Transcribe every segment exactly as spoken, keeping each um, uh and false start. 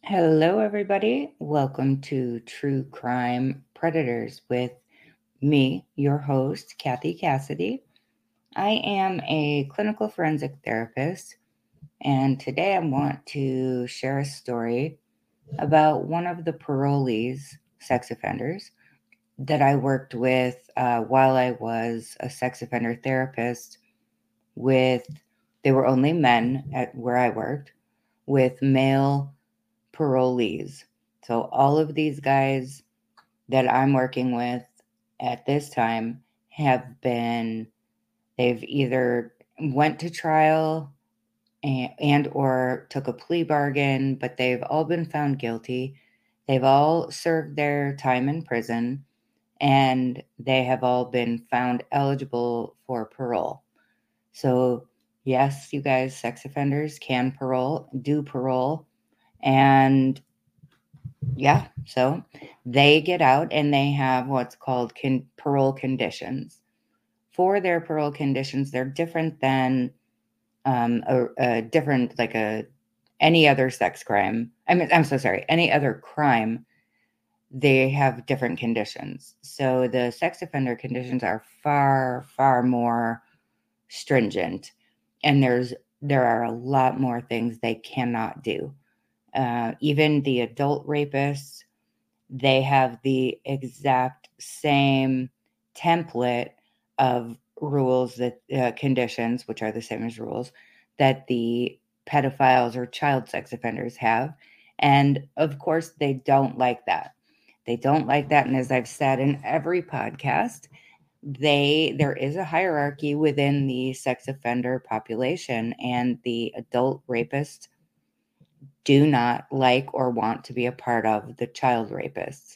Hello, everybody. Welcome to True Crime Predators with me, your host, Kathy Cassidy. I am a clinical forensic therapist, and today I want to share a story about one of the parolees, sex offenders, that I worked with uh, while I was a sex offender therapist with, they were only men at where I worked, with male parolees. So all of these guys that I'm working with at this time have been, they've either went to trial and, and or took a plea bargain, but they've all been found guilty. They've all served their time in prison, and they have all been found eligible for parole. So yes, you guys, sex offenders can parole, do parole, and yeah, so they get out and they have what's called con- parole conditions. For their parole conditions, they're different than um, a, a different like a any other sex crime. I mean, I'm so sorry, any other crime. They have different conditions. So the sex offender conditions are far, far more stringent, and there's there are a lot more things they cannot do. Uh, even the adult rapists, they have the exact same template of rules that uh, conditions, which are the same as rules, that the pedophiles or child sex offenders have. And of course, they don't like that. They don't like that. And as I've said in every podcast, they there is a hierarchy within the sex offender population, and the adult rapists do not like or want to be a part of the child rapists.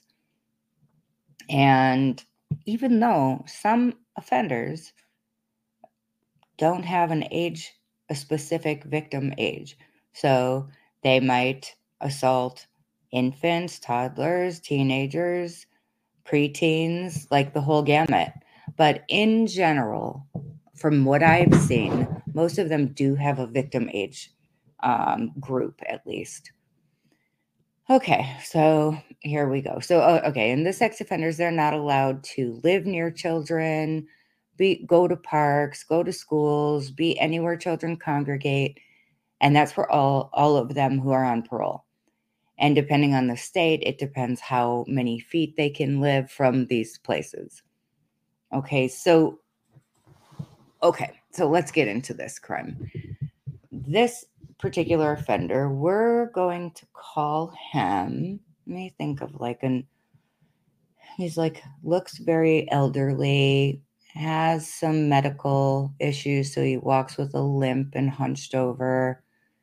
And even though some offenders don't have an age, a specific victim age, so they might assault infants, toddlers, teenagers, preteens, like the whole gamut. But in general, from what I've seen, most of them do have a victim age um, group at least. Okay, so here we go. So, oh, okay, and the sex offenders, they're not allowed to live near children, be go to parks, go to schools, be anywhere children congregate, and that's for all all of them who are on parole. And depending on the state, it depends how many feet they can live from these places. Okay, so okay, so let's get into this crime. This particular offender, we're going to call him, let me think of like an he's like, looks very elderly, has some medical issues, so he walks with a limp and hunched over.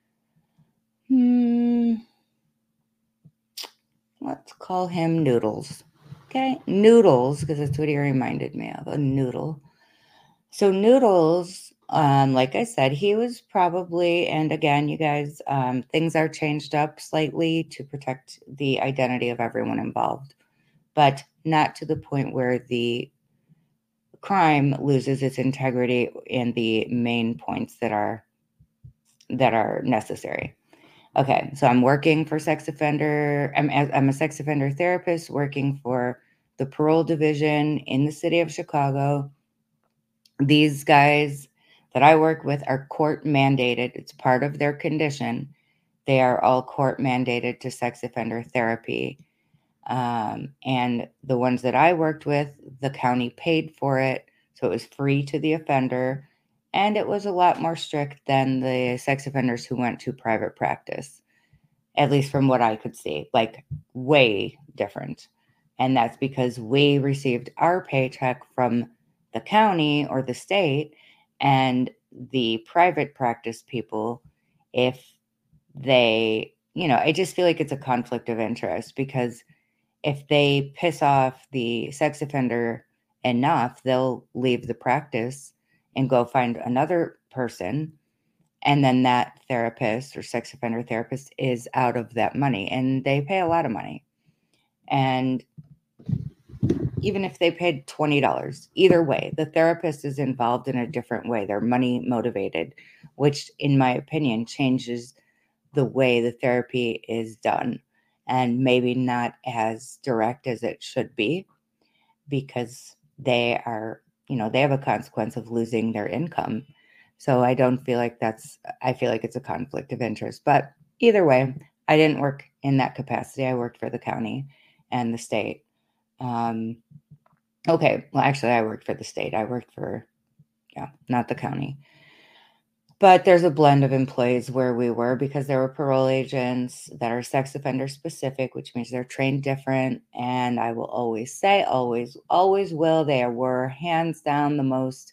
Hmm. Let's call him Noodles. Okay, Noodles, because that's what he reminded me of, a noodle. So Noodles, um, like I said, he was probably, and again, you guys, um, things are changed up slightly to protect the identity of everyone involved, but not to the point where the crime loses its integrity in the main points that are that are necessary. Okay, so I'm working for sex offender. I'm I'm a sex offender therapist working for the parole division in the city of Chicago. These guys that I work with are court mandated. It's part of their condition. They are all court mandated to sex offender therapy. Um, and the ones that I worked with, the county paid for it. So it was free to the offender. And it was a lot more strict than the sex offenders who went to private practice, at least from what I could see, like way different. And that's because we received our paycheck from the county or the state, and the private practice people, if they, you know, I just feel like it's a conflict of interest, because if they piss off the sex offender enough, they'll leave the practice and go find another person. And then that therapist or sex offender therapist is out of that money, and they pay a lot of money. And even if they paid twenty dollars, either way, the therapist is involved in a different way. They're money motivated, which, in my opinion, changes the way the therapy is done, and maybe not as direct as it should be, because they are, you know, they have a consequence of losing their income. So I don't feel like that's, I feel like it's a conflict of interest. But either way, I didn't work in that capacity. I worked for the county and the state. Um, okay, well, actually, I worked for the state. I worked for, yeah, not the county. But there's a blend of employees where we were, because there were parole agents that are sex offender specific, which means they're trained different. And I will always say, always, always will, they were hands down the most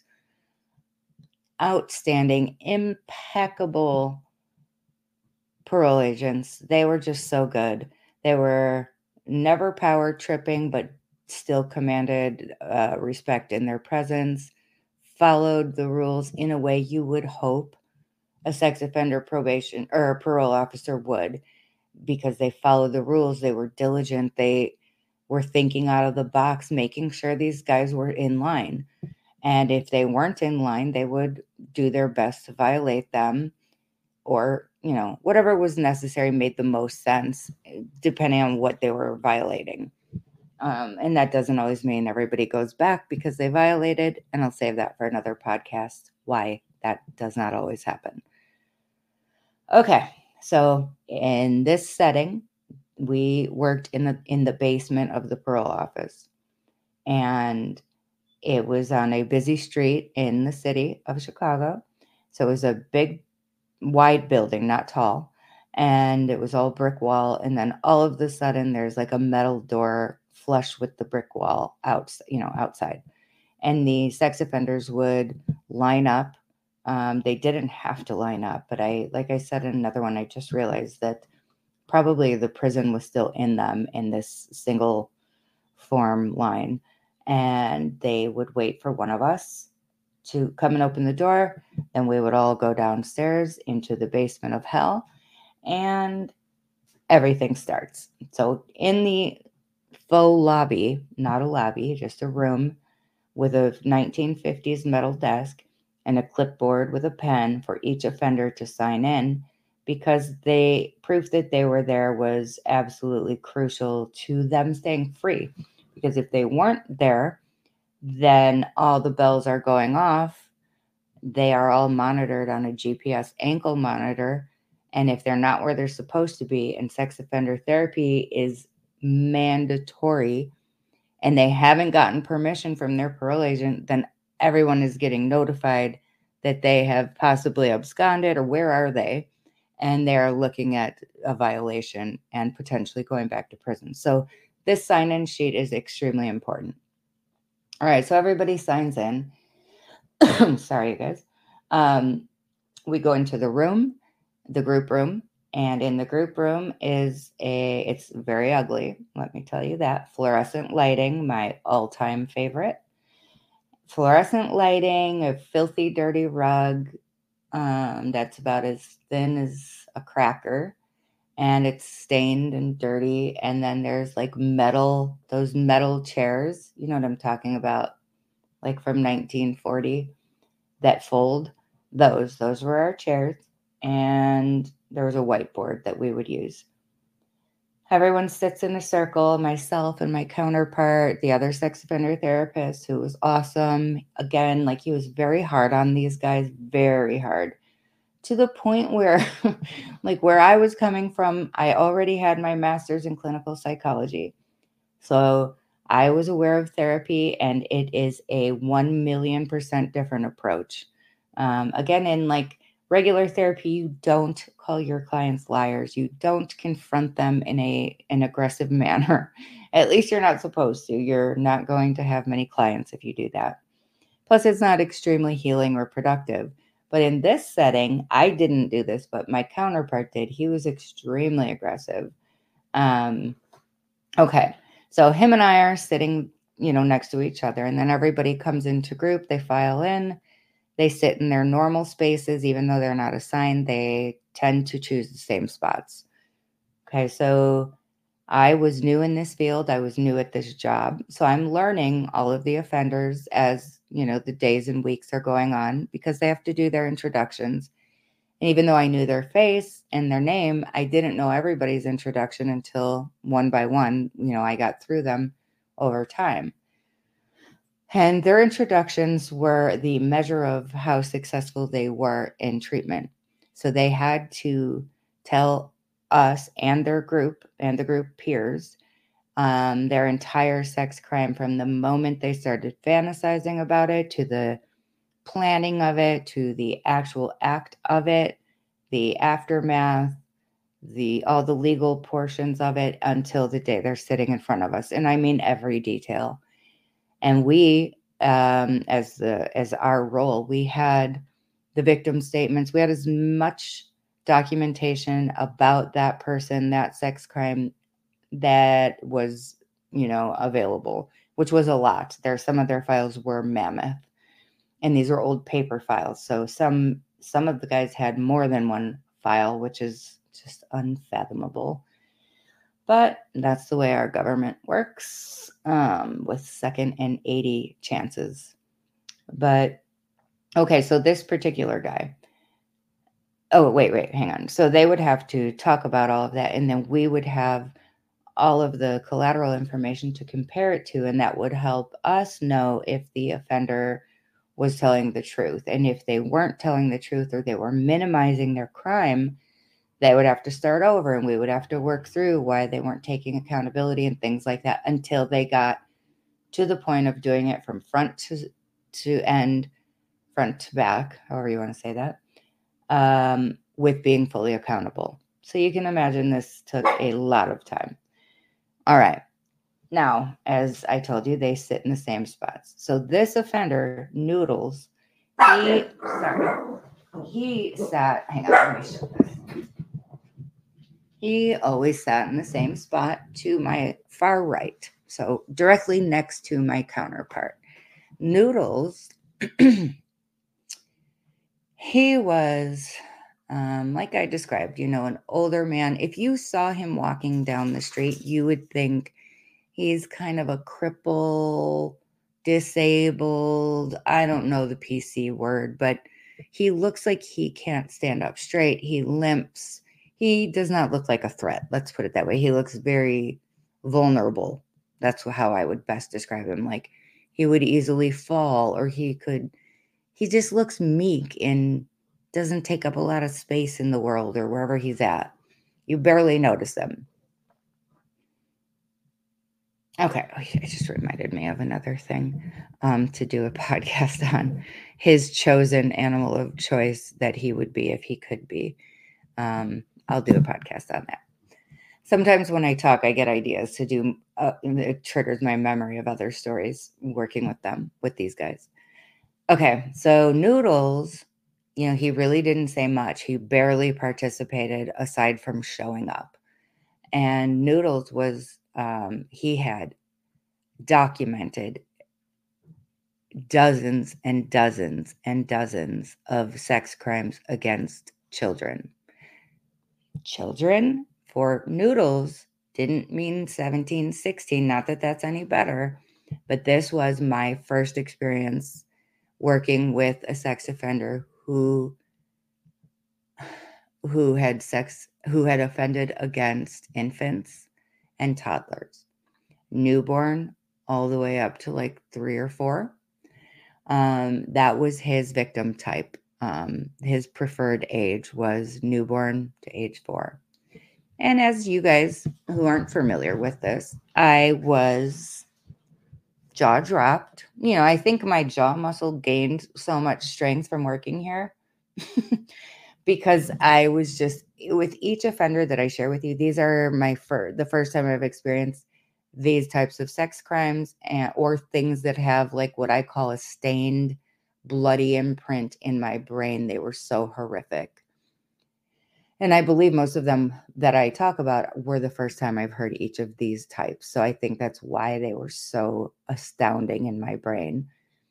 outstanding, impeccable parole agents. They were just so good. They were never power tripping, but still commanded uh, respect in their presence, followed the rules in a way you would hope a sex offender probation or a parole officer would, because they followed the rules. They were diligent. They were thinking out of the box, making sure these guys were in line. And if they weren't in line, they would do their best to violate them, or, you know, whatever was necessary made the most sense depending on what they were violating. Um, and that doesn't always mean everybody goes back because they violated. And I'll save that for another podcast, why that does not always happen. Okay, so in this setting, we worked in the in the basement of the parole office, and it was on a busy street in the city of Chicago. So it was a big, wide building, not tall, and it was all brick wall. And then all of a sudden, there's like a metal door flush with the brick wall out, you know, outside, and the sex offenders would line up. Um, they didn't have to line up, but I, like I said in another one, I just realized that probably the prison was still in them in this single form line. And they would wait for one of us to come and open the door. Then we would all go downstairs into the basement of hell, and everything starts. So in the faux lobby, not a lobby, just a room with a nineteen fifties metal desk and a clipboard with a pen for each offender to sign in, because they proof that they were there was absolutely crucial to them staying free. Because if they weren't there, then all the bells are going off. They are all monitored on a G P S ankle monitor. And if they're not where they're supposed to be, and sex offender therapy is mandatory, and they haven't gotten permission from their parole agent, then everyone is getting notified that they have possibly absconded, or where are they? And they're looking at a violation and potentially going back to prison. So this sign-in sheet is extremely important. All right, so everybody signs in. Sorry, you guys. Um, we go into the room, the group room. And in the group room is a, it's very ugly, let me tell you that. Fluorescent lighting, my all-time favorite. Fluorescent lighting, a filthy, dirty rug um, that's about as thin as a cracker. And it's stained and dirty. And then there's like metal, those metal chairs. You know what I'm talking about? Like from nineteen forty that fold. Those, those were our chairs. And there was a whiteboard that we would use. Everyone sits in a circle, myself and my counterpart, the other sex offender therapist, who was awesome. Again, like, he was very hard on these guys, very hard, to the point where, like, where I was coming from, I already had my master's in clinical psychology. So I was aware of therapy, and it is a one million percent different approach. Um, again, in like regular therapy, you don't call your clients liars. You don't confront them in a an aggressive manner. At least you're not supposed to. You're not going to have many clients if you do that. Plus, it's not extremely healing or productive. But in this setting, I didn't do this, but my counterpart did. He was extremely aggressive. Um, okay. So him and I are sitting, you know, next to each other, and then everybody comes into group. They file in. They sit in their normal spaces, even though they're not assigned. They tend to choose the same spots. Okay, so I was new in this field. I was new at this job. So I'm learning all of the offenders as, you know, the days and weeks are going on, because they have to do their introductions. And even though I knew their face and their name, I didn't know everybody's introduction until one by one, you know, I got through them over time. And their introductions were the measure of how successful they were in treatment. So they had to tell us and their group and the group peers um, their entire sex crime from the moment they started fantasizing about it to the planning of it to the actual act of it, the aftermath, the all the legal portions of it until the day they're sitting in front of us. And I mean every detail. And we, um, as the as our role, we had the victim statements. We had as much documentation about that person, that sex crime, that was, you know, available, which was a lot. There, some of their files were mammoth, and these were old paper files. So some some of the guys had more than one file, which is just unfathomable. But that's the way our government works, um, with second and eighty chances. But okay, so this particular guy. Oh, wait, wait, hang on. So they would have to talk about all of that, and then we would have all of the collateral information to compare it to, and that would help us know if the offender was telling the truth. And if they weren't telling the truth or they were minimizing their crime, they would have to start over, and we would have to work through why they weren't taking accountability and things like that until they got to the point of doing it from front to to end, front to back, however you want to say that, um, with being fully accountable. So you can imagine this took a lot of time. All right. Now, as I told you, they sit in the same spots. So this offender, Noodles, he sorry, he sat. Hang on, let me show this. He always sat in the same spot to my far right, so directly next to my counterpart. Noodles, he was, um, like I described, you know, an older man. If you saw him walking down the street, you would think he's kind of a cripple, disabled. I don't know the P C word, but he looks like he can't stand up straight. He limps. He does not look like a threat. Let's put it that way. He looks very vulnerable. That's how I would best describe him. Like he would easily fall, or he could, he just looks meek and doesn't take up a lot of space in the world or wherever he's at. You barely notice him. Okay, it just reminded me of another thing um, to do a podcast on his chosen animal of choice that he would be if he could be. Um, I'll do a podcast on that. Sometimes when I talk, I get ideas to do. Uh, it triggers my memory of other stories working with them, with these guys. Okay, so Noodles, you know, he really didn't say much. He barely participated aside from showing up. And Noodles was, um, he had documented dozens and dozens and dozens of sex crimes against children. Children for Noodles didn't mean seventeen, sixteen, not that that's any better, but this was my first experience working with a sex offender who who had sex who had offended against infants and toddlers, newborn all the way up to like three or four. Um, that was his victim type. Um, his preferred age was newborn to age four. And as you guys who aren't familiar with this, I was jaw dropped. You know, I think my jaw muscle gained so much strength from working here because I was just, with each offender that I share with you, these are my first, the first time I've experienced these types of sex crimes and or things that have like what I call a stained, bloody imprint in my brain. They were so horrific. And I believe most of them that I talk about were the first time I've heard each of these types. So I think that's why they were so astounding in my brain.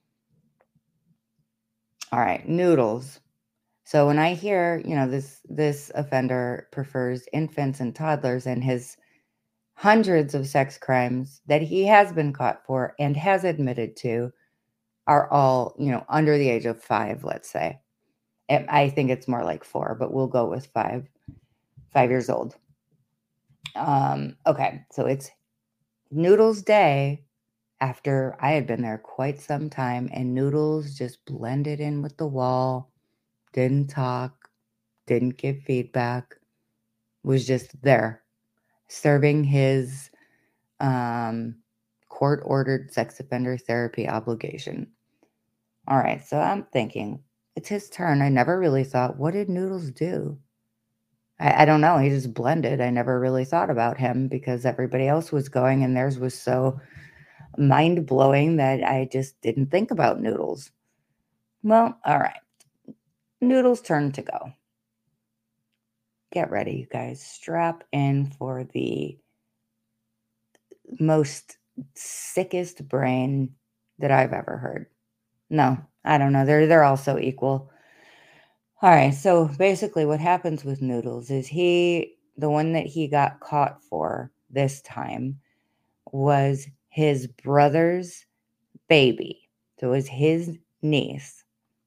All right, Noodles. So when I hear, you know, this this offender prefers infants and toddlers, and his hundreds of sex crimes that he has been caught for and has admitted to are all, you know, under the age of five, let's say. It, I think it's more like four, but we'll go with five. Five years old. Um, okay, so it's Noodles Day after I had been there quite some time, and Noodles just blended in with the wall, didn't talk, didn't give feedback, was just there, serving his um, court-ordered sex offender therapy obligation. All right, so I'm thinking, it's his turn. I never really thought, what did Noodles do? I, I don't know. He just blended. I never really thought about him because everybody else was going and theirs was so mind blowing that I just didn't think about Noodles. Well, all right. Noodles' turn to go. Get ready, you guys. Strap in for the most sickest brain that I've ever heard. No, I don't know. They're they're all so equal. All right, so basically what happens with Noodles is he the one that he got caught for this time was his brother's baby. So it was his niece.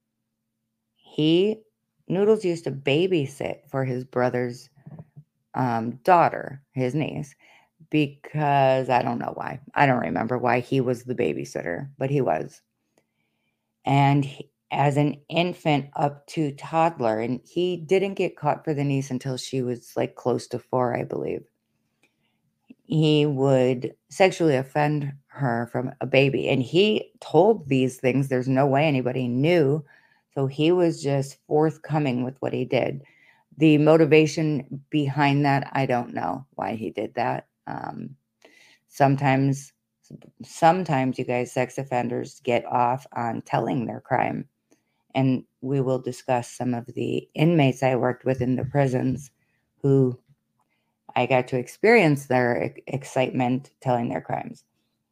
He Noodles used to babysit for his brother's um, daughter, his niece, because I don't know why. I don't remember why he was the babysitter, but he was. And he, as an infant up to toddler, and he didn't get caught for the niece until she was like close to four, I believe. He would sexually offend her from a baby, and he told these things. There's no way anybody knew, so he was just forthcoming with what he did. The motivation behind that, I don't know why he did that. Um, sometimes sometimes you guys, sex offenders, get off on telling their crime, and we will discuss some of the inmates I worked with in the prisons who I got to experience their e- excitement telling their crimes.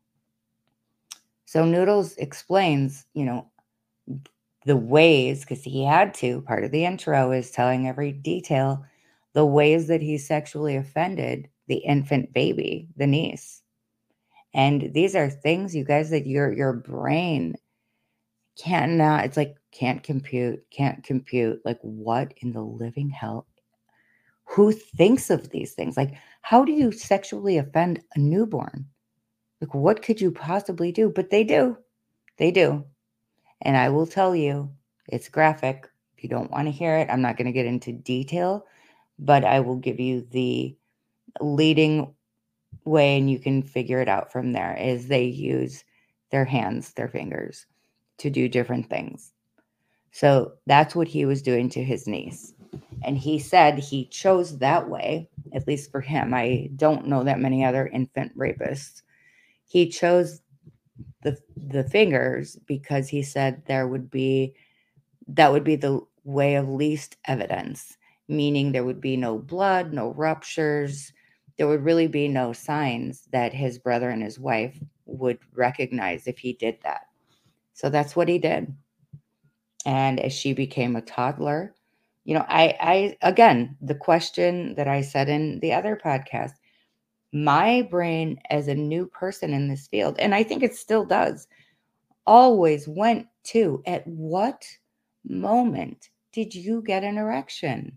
So Noodles explains, you know, the ways, because he had to, part of the intro is telling every detail, the ways that he sexually offended the infant baby, the niece. And these are things, you guys, that your your brain cannot, it's like can't compute, can't compute. Like, what in the living hell? Who thinks of these things? Like, how do you sexually offend a newborn? Like, what could you possibly do? But they do. They do. And I will tell you, it's graphic. If you don't want to hear it, I'm not going to get into detail, but I will give you the leading way and you can figure it out from there. Is they use their hands, their fingers to do different things. So that's what he was doing to his niece. And he said he chose that way, at least for him. I don't know that many other infant rapists. He chose the the fingers because he said there would be that would be the way of least evidence, meaning there would be no blood, no ruptures. There would really be no signs that his brother and his wife would recognize if he did that. So that's what he did. And as she became a toddler, you know, I, I, again, the question that I said in the other podcast, my brain as a new person in this field, and I think it still does, always went to, at what moment did you get an erection?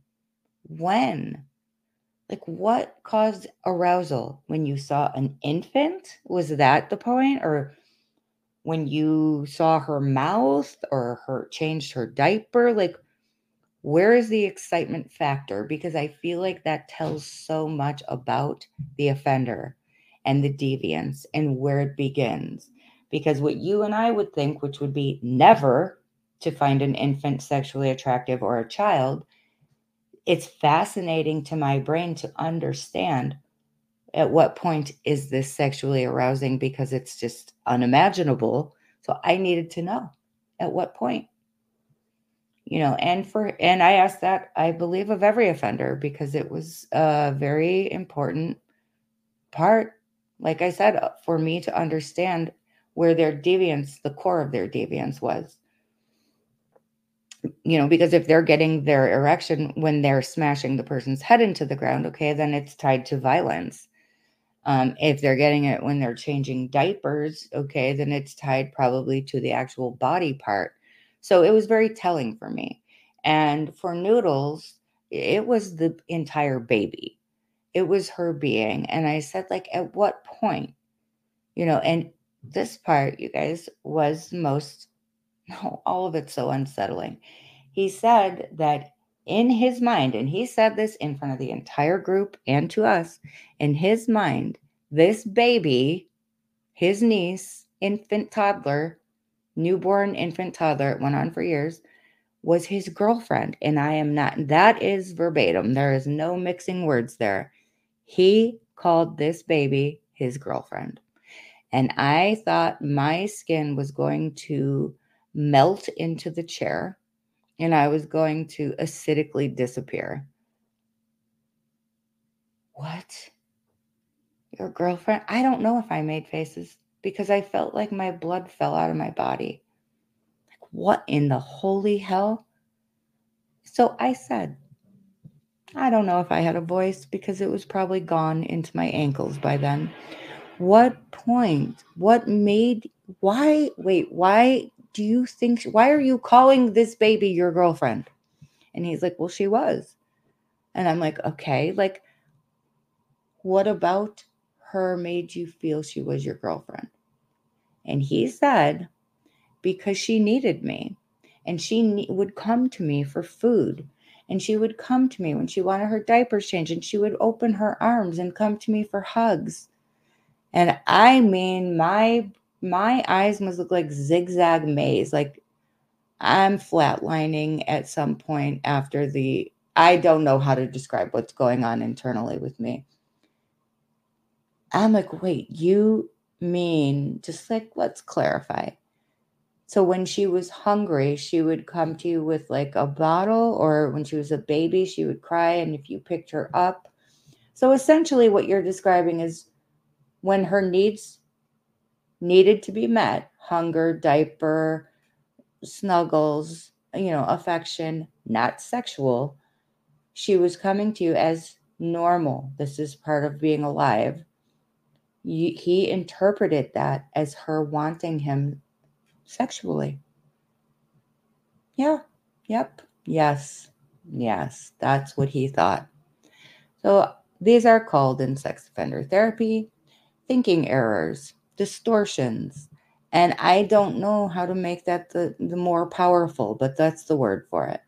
When? Like, what caused arousal? When you saw an infant? Was that the point? Or when you saw her mouth or her changed her diaper? Like, where is the excitement factor? Because I feel like that tells so much about the offender and the deviance and where it begins. Because what you and I would think, which would be never to find an infant sexually attractive or a child, it's fascinating to my brain to understand at what point is this sexually arousing, because it's just unimaginable. So I needed to know at what point. You know, and for and I asked that, I believe, of every offender because it was a very important part, like I said, uh, for me to understand where their deviance, the core of their deviance was. You know, because if they're getting their erection when they're smashing the person's head into the ground, okay, then it's tied to violence. Um, if they're getting it when they're changing diapers, okay, then it's tied probably to the actual body part. So it was very telling for me. And for Noodles, it was the entire baby. It was her being. And I said, like, at what point? You know, and this part, you guys, was the most, no, all of it's so unsettling. He said that in his mind, and he said this in front of the entire group and to us, in his mind, this baby, his niece, infant toddler, newborn infant toddler, it went on for years, was his girlfriend. And I am not, that is verbatim. There is no mixing words there. He called this baby his girlfriend. And I thought my skin was going to melt into the chair and I was going to acidically disappear. What? Your girlfriend? I don't know if I made faces because I felt like my blood fell out of my body. Like, what in the holy hell? So I said, I don't know if I had a voice because it was probably gone into my ankles by then. What point? What made, why, wait, why do you think, why are you calling this baby your girlfriend? And he's like, well, she was. And I'm like, okay, like, what about her made you feel she was your girlfriend? And he said, because she needed me and she ne- would come to me for food. And she would come to me when she wanted her diapers changed and she would open her arms and come to me for hugs. And I mean, my my eyes must look like zigzag maze. Like I'm flatlining at some point after the, I don't know how to describe what's going on internally with me. I'm like, wait, you mean, just like, let's clarify. So when she was hungry, she would come to you with like a bottle, or when she was a baby, she would cry. And if you picked her up. So essentially what you're describing is when her needs needed to be met, hunger, diaper, snuggles, you know, affection, not sexual, she was coming to you as normal. This is part of being alive. You, he interpreted that as her wanting him sexually. Yeah. Yep. Yes. Yes. That's what he thought. So these are called in sex offender therapy thinking errors, distortions. And I don't know how to make that the, the more powerful, but that's the word for it.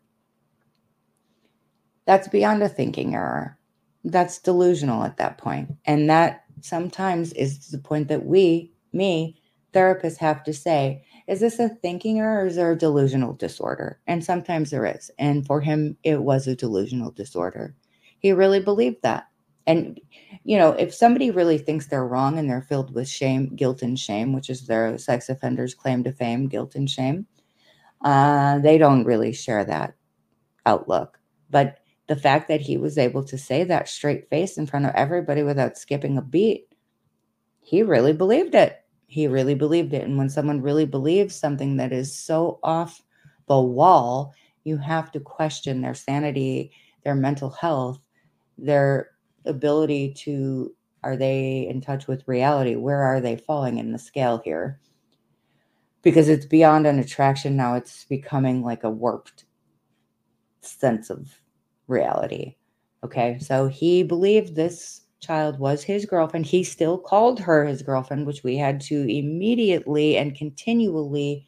That's beyond a thinking error. That's delusional at that point. And that sometimes is the point that we, me, therapists have to say, is this a thinking error or is there a delusional disorder? And sometimes there is. And for him, it was a delusional disorder. He really believed that. And, you know, if somebody really thinks they're wrong and they're filled with shame, guilt and shame, which is their sex offenders' claim to fame, guilt and shame, uh, they don't really share that outlook. But the fact that he was able to say that straight face in front of everybody without skipping a beat, he really believed it. He really believed it. And when someone really believes something that is so off the wall, you have to question their sanity, their mental health, their ability to, are they in touch with reality? Where are they falling in the scale here? Because it's beyond an attraction now. It's becoming like a warped sense of reality. Okay, so he believed this child was his girlfriend. He still called her his girlfriend, which we had to immediately and continually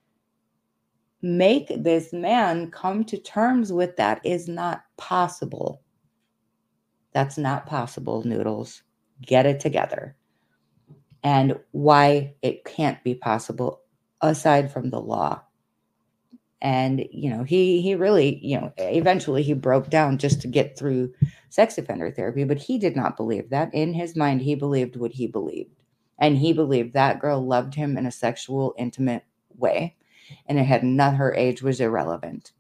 make this man come to terms with. That is not possible. That's not possible, Noodles. Get it together. And why it can't be possible aside from the law. And, you know, he, he really, you know, eventually he broke down just to get through sex offender therapy, but he did not believe that. In his mind, he believed what he believed. And he believed that girl loved him in a sexual, intimate way. And it had not, her age was irrelevant.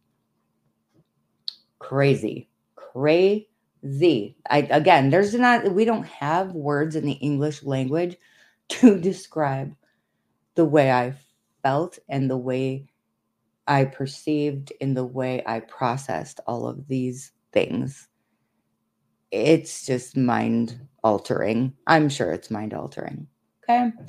Crazy. Crazy. I, again, there's not, we don't have words in the English language to describe the way I felt and the way I perceived, in the way I processed all of these things. It's just mind altering. I'm sure it's mind altering. Okay.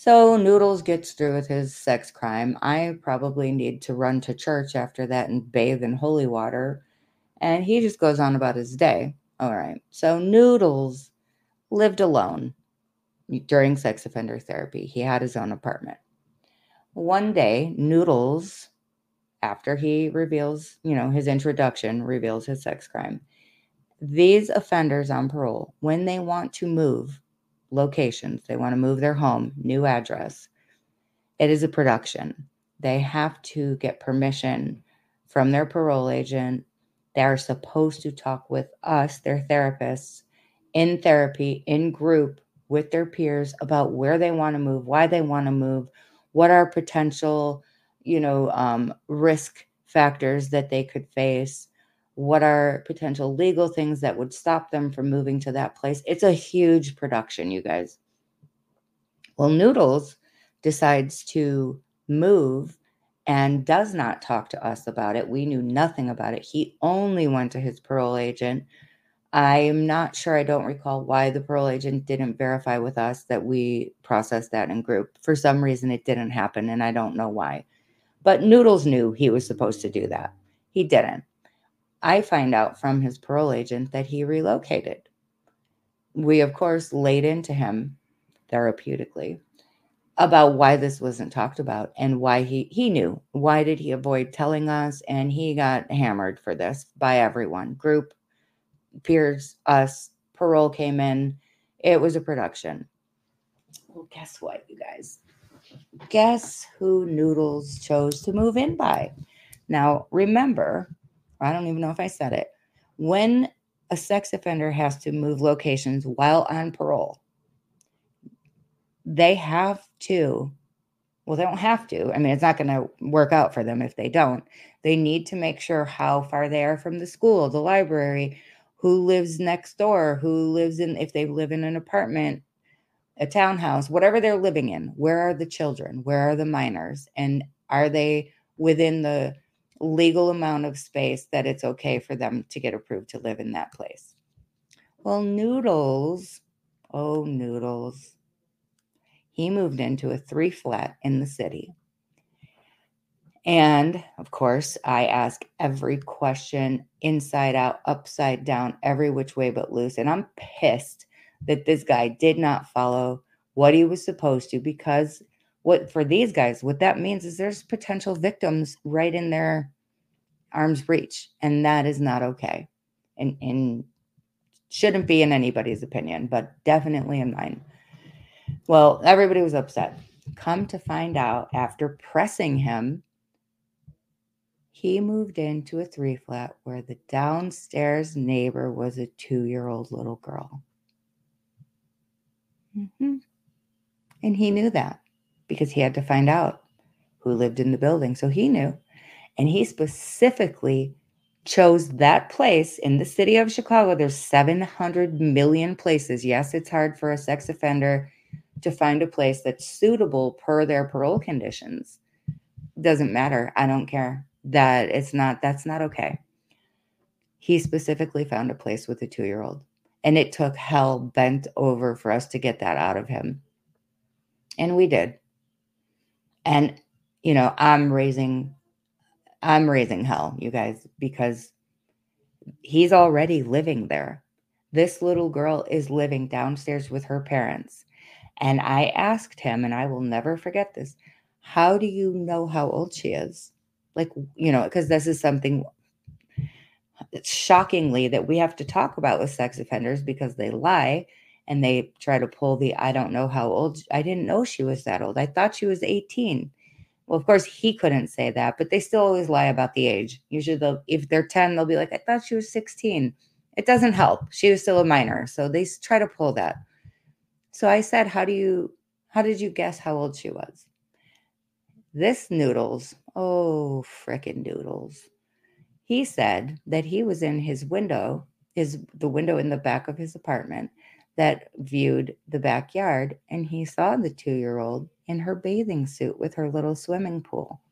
So Noodles gets through with his sex crime. I probably need to run to church after that and bathe in holy water. And he just goes on about his day. All right. So Noodles lived alone during sex offender therapy. He had his own apartment. One day, Noodles, after he reveals, you know, his introduction, reveals his sex crime. These offenders on parole, when they want to move locations, they want to move their home, new address, it is a production. They have to get permission from their parole agent. They are supposed to talk with us, their therapists, in therapy, in group, with their peers about where they want to move, why they want to move, what are potential, you know, um, risk factors that they could face, what are potential legal things that would stop them from moving to that place. It's a huge production, you guys. Well, Noodles decides to move and does not talk to us about it. We knew nothing about it. He only went to his parole agent. I'm not sure, I don't recall why the parole agent didn't verify with us that we processed that in group. For some reason, it didn't happen, and I don't know why. But Noodles knew he was supposed to do that. He didn't. I find out from his parole agent that he relocated. We, of course, laid into him therapeutically about why this wasn't talked about and why he he knew. Why did he avoid telling us? And he got hammered for this by everyone. Group, peers, us, parole came in. It was a production. Well, guess what, you guys? Guess who Noodles chose to move in by? Now, remember, I don't even know if I said it. When a sex offender has to move locations while on parole, they have to Well, they don't have to. I mean, it's not going to work out for them if they don't. They need to make sure how far they are from the school, the library, who lives next door, who lives in, if they live in an apartment, a townhouse, whatever they're living in. Where are the children? Where are the minors? And are they within the legal amount of space that it's okay for them to get approved to live in that place? Well, Noodles, oh, Noodles, he moved into a three flat in the city. And of course, I ask every question inside out, upside down, every which way but loose. And I'm pissed that this guy did not follow what he was supposed to, because what for these guys, what that means is there's potential victims right in their arm's reach. And that is not okay. And, and shouldn't be in anybody's opinion, but definitely in mine. Well, everybody was upset. Come to find out, after pressing him, he moved into a three flat where the downstairs neighbor was a two-year-old little girl. Mm-hmm. And he knew that because he had to find out who lived in the building. So he knew. And he specifically chose that place in the city of Chicago. There's seven hundred million places. Yes, it's hard for a sex offender to find a place that's suitable per their parole conditions. Doesn't matter. I don't care. That it's not, that's not okay. He specifically found a place with a two-year-old, and it took hell bent over for us to get that out of him. And we did. And, you know, I'm raising, I'm raising hell, you guys, because he's already living there. This little girl is living downstairs with her parents. And I asked him, and I will never forget this, how do you know how old she is? Like, you know, because this is something shockingly that we have to talk about with sex offenders, because they lie and they try to pull the, I don't know how old, I didn't know she was that old. I thought she was eighteen. Well, of course he couldn't say that, but they still always lie about the age. Usually they'll, if they're ten, they'll be like, I thought she was sixteen. It doesn't help. She was still a minor. So they try to pull that. So I said, how do you, how did you guess how old she was? This Noodles, oh, frickin' Noodles. He said that he was in his window, is the window in the back of his apartment that viewed the backyard, and he saw the two-year-old in her bathing suit with her little swimming pool.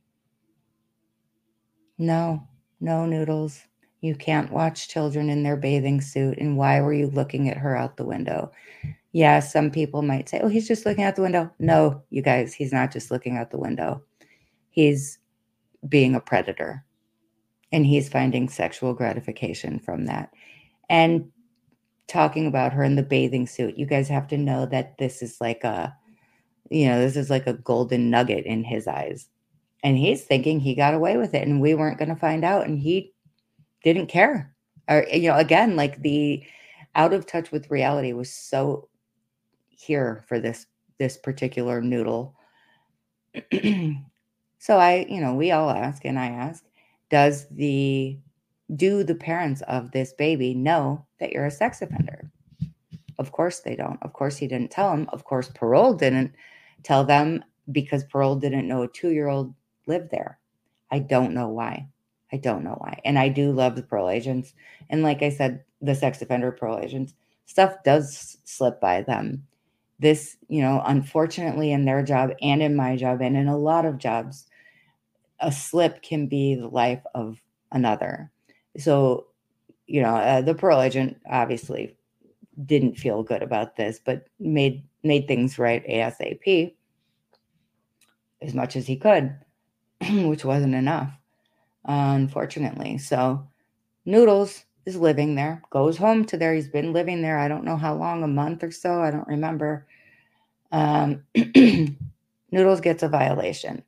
No, no, Noodles. You can't watch children in their bathing suit. And why were you looking at her out the window? Yeah, some people might say, oh, he's just looking out the window. No, you guys, he's not just looking out the window. He's being a predator, and he's finding sexual gratification from that. And talking about her in the bathing suit, you guys have to know that this is like a, you know, this is like a golden nugget in his eyes. And he's thinking he got away with it and we weren't going to find out. And he didn't care. Or, you know, again, like the out of touch with reality was so here for this this particular noodle. So I, you know, we all ask, and I ask, does the do the parents of this baby know that you're a sex offender? Of course they don't. Of course he didn't tell them. Of course parole didn't tell them, because parole didn't know a two-year-old lived there. I don't know why. I don't know why. And I do love the parole agents. And like I said, the sex offender parole agents, stuff does slip by them. This, you know, unfortunately in their job and in my job and in a lot of jobs, a slip can be the life of another. So, you know, uh, the parole agent obviously didn't feel good about this, but made made things right ASAP as much as he could, which wasn't enough, uh, unfortunately. So Noodles is living there, goes home to there. He's been living there, I don't know how long, a month or so, I don't remember. Um, Noodles gets a violation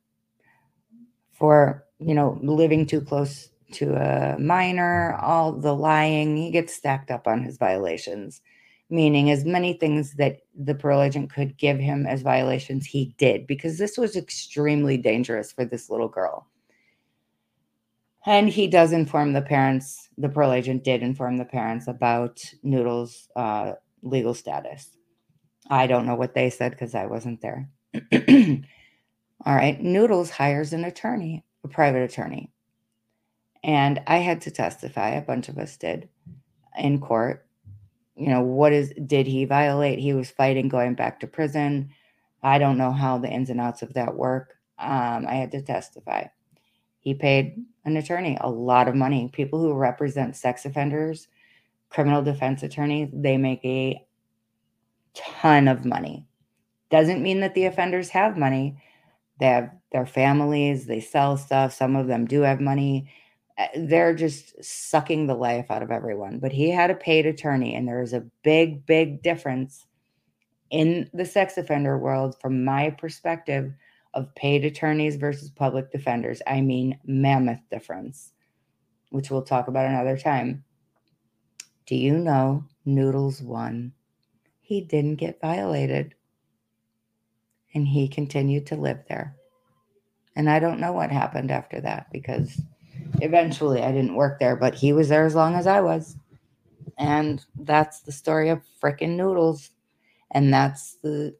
for, you know, living too close to a minor, all the lying. He gets stacked up on his violations, meaning as many things that the parole agent could give him as violations, he did, because this was extremely dangerous for this little girl. And he does inform the parents, the parole agent did inform the parents about Noodles' uh, legal status. I don't know what they said because I wasn't there. All right, Noodles hires an attorney, a private attorney. And I had to testify, a bunch of us did, in court. You know, what is, did he violate? He was fighting going back to prison. I don't know how the ins and outs of that work. Um, I had to testify. He paid an attorney a lot of money. People who represent sex offenders, criminal defense attorneys, they make a ton of money. Doesn't mean that the offenders have money. They have their families, they sell stuff. Some of them do have money. They're just sucking the life out of everyone. But he had a paid attorney, and there is a big, big difference in the sex offender world from my perspective of paid attorneys versus public defenders. I mean, mammoth difference, which we'll talk about another time. Do you know Noodles won? He didn't get violated, and he continued to live there. And I don't know what happened after that, because eventually I didn't work there, but he was there as long as I was. And that's the story of frickin' Noodles. And that's the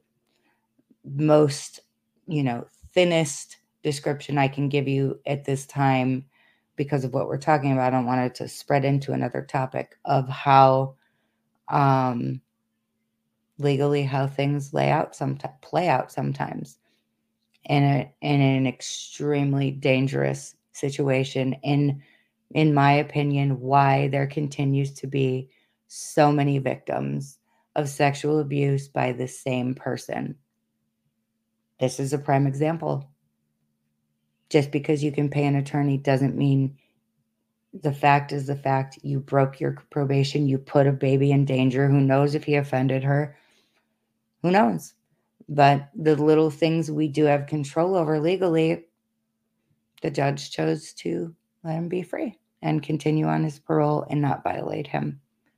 most, you know, thinnest description I can give you at this time, because of what we're talking about. I don't want it to spread into another topic of how um, legally how things lay out sometimes, play out sometimes in a, in an extremely dangerous situation. In in my opinion, why there continues to be so many victims of sexual abuse by the same person. This is a prime example. Just because you can pay an attorney doesn't mean, the fact is the fact. You broke your probation. You put a baby in danger. Who knows if he offended her? Who knows? But the little things we do have control over legally, the judge chose to let him be free and continue on his parole and not violate him.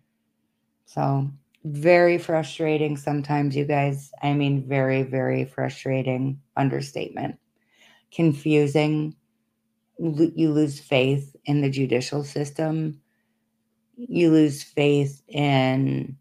So very frustrating sometimes, you guys. I mean, very, very frustrating. Understatement. Confusing. You lose faith in the judicial system. You lose faith in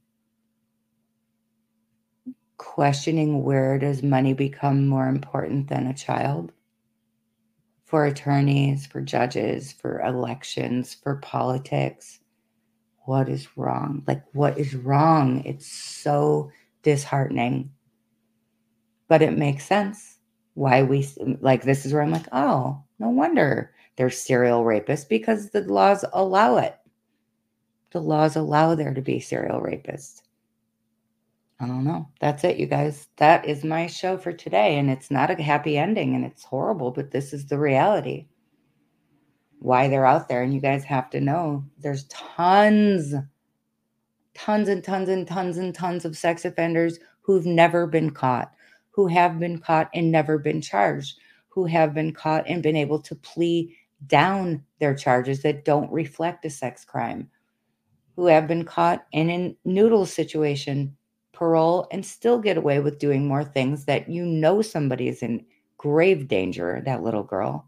questioning, where does money become more important than a child? For attorneys, for judges, for elections, for politics. What is wrong? Like, what is wrong? It's so disheartening. But it makes sense why we, like, this is where I'm like, oh, no wonder there's serial rapists, because the laws allow it. The laws allow there to be serial rapists. I don't know. That's it, you guys. That is my show for today. And it's not a happy ending and it's horrible, but this is the reality. Why they're out there. And you guys have to know there's tons, tons and tons and tons and tons of sex offenders who've never been caught, who have been caught and never been charged, who have been caught and been able to plea down their charges that don't reflect a sex crime, who have been caught in a noodle situation, parole, and still get away with doing more things that you know somebody is in grave danger, that little girl.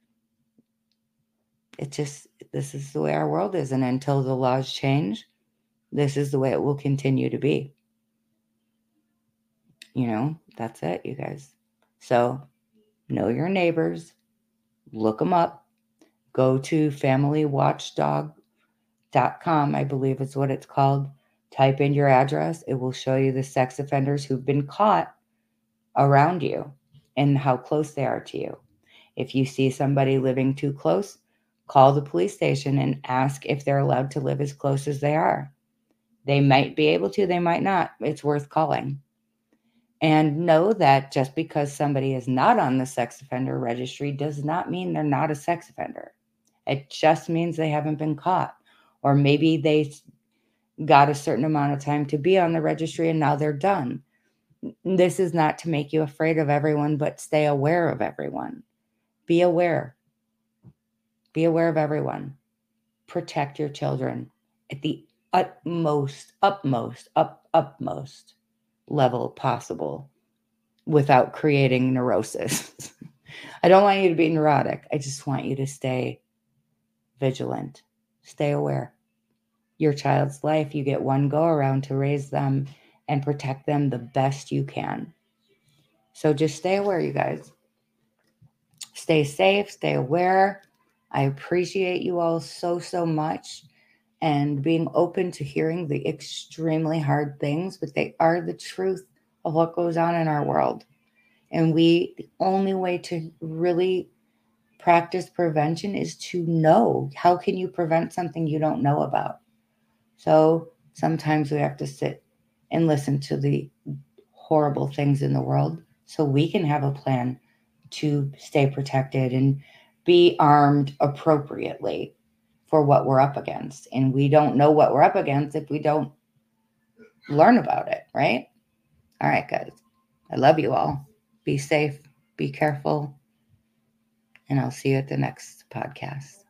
It just, this is the way our world is. And until the laws change, this is the way it will continue to be. You know, that's it, you guys. So know your neighbors, look them up, go to family watchdog dot com, I believe is what it's called. Type in your address. It will show you the sex offenders who've been caught around you and how close they are to you. If you see somebody living too close, call the police station and ask if they're allowed to live as close as they are. They might be able to, they might not. It's worth calling. And know that just because somebody is not on the sex offender registry does not mean they're not a sex offender. It just means they haven't been caught. Or maybe they got a certain amount of time to be on the registry and now they're done. This is not to make you afraid of everyone, but stay aware of everyone. Be aware. Be aware of everyone. Protect your children at the utmost, utmost, up, utmost level possible without creating neurosis. I don't want you to be neurotic. I just want you to stay vigilant. Stay aware. Your child's life, you get one go around to raise them and protect them the best you can. So just stay aware, you guys. Stay safe, stay aware. I appreciate you all so, so much and being open to hearing the extremely hard things, but they are the truth of what goes on in our world. And we, the only way to really practice prevention is to know. How can you prevent something you don't know about? So sometimes we have to sit and listen to the horrible things in the world so we can have a plan to stay protected and be armed appropriately for what we're up against. And we don't know what we're up against if we don't learn about it, right? All right, guys. I love you all. Be safe, be careful, and I'll see you at the next podcast.